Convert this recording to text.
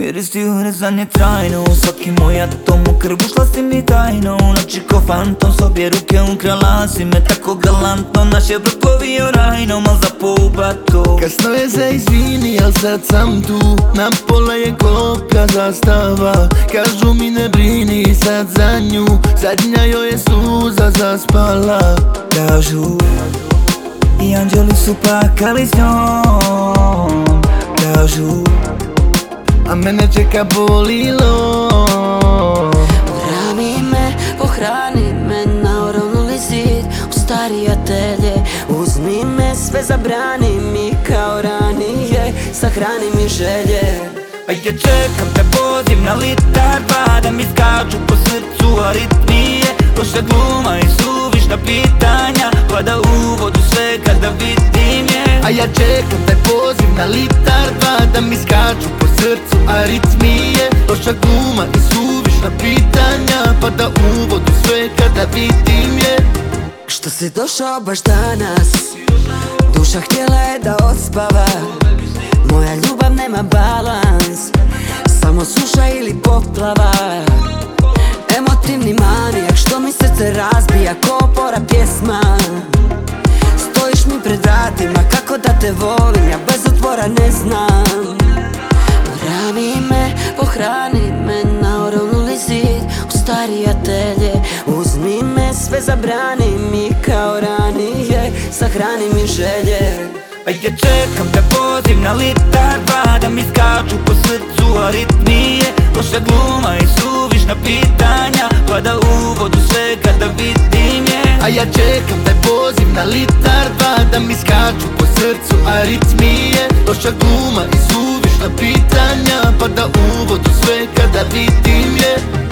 Miris ti urezanje trajno, svaki moj atom u krv ušla si mi tajno. U noći ko fantom, s obje ruke ukrala si me tako galantno. Naše vrkovi orajno, mal za poubato. Kasno je za izvini, al sad sam tu. Na pola je koplja zastava. Kažu mi ne brini sad za nju, zadnja joj je suza zaspala. Kažu i anđeli su plakali s njom. Kažu a mene čeka bolilo. Urami me, pohrani me, naoronuli zid u stari atelje. Uzmi me, sve zabrani mi kao ranije, sahrani mi želje. A ja čekam te, poziv na litar dva, da mi skaču po srcu aritmije. Loša gluma i suvišna pitanja, pada u vodu sve kada vidim je. A ja čekam taj poziv na litar dva, da mi skaču po srcu aritmije. Loša gluma i suvišna pitanja, pada u vodu sve kada vidim je. Što si došao baš danas, duša htjela je da odspava. Moja ljubav nema balans, samo suša ili poplava. Emotivni manijak što mi srce razbija ko opora pjesma. Stojiš mi pred vratima, kako da te volim, ja bez otvora ne znam. Urami me, pohrani me, naoronuli zid u stari atelje. Uzmi me, sve zabrani mi kao ranije, sahrani mi želje. A ja čekam te, poziv na litar dva, da mi skaču po srcu aritmije. Loša gluma i suvišna pitanja, pada u vodu sve kada vidim je. A ja čekam taj poziv na litar dva, da mi skaču po srcu aritmije. Loša gluma i suvišna pitanja, pada u vodu sve kada vidim je.